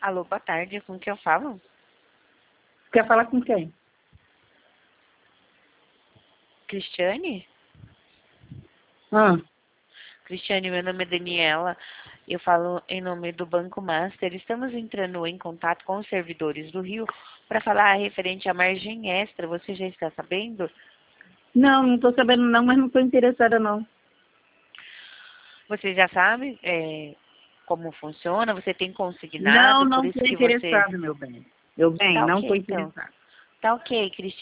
Alô, boa tarde. Com quem eu falo? Quer falar com quem? Cristiane? Ah, Cristiane, meu nome é Daniela. Eu falo em nome do Banco Master. Estamos entrando em contato com os servidores do Rio para falar referente à margem extra. Você já está sabendo? não estou sabendo não, mas não estou interessada não. Você já sabe como funciona? Você tem Não consignado, por isso estou que você... interessada, meu bem. Meu bem, Tá não ok, estou então. interessada. Tá ok, Cristiane.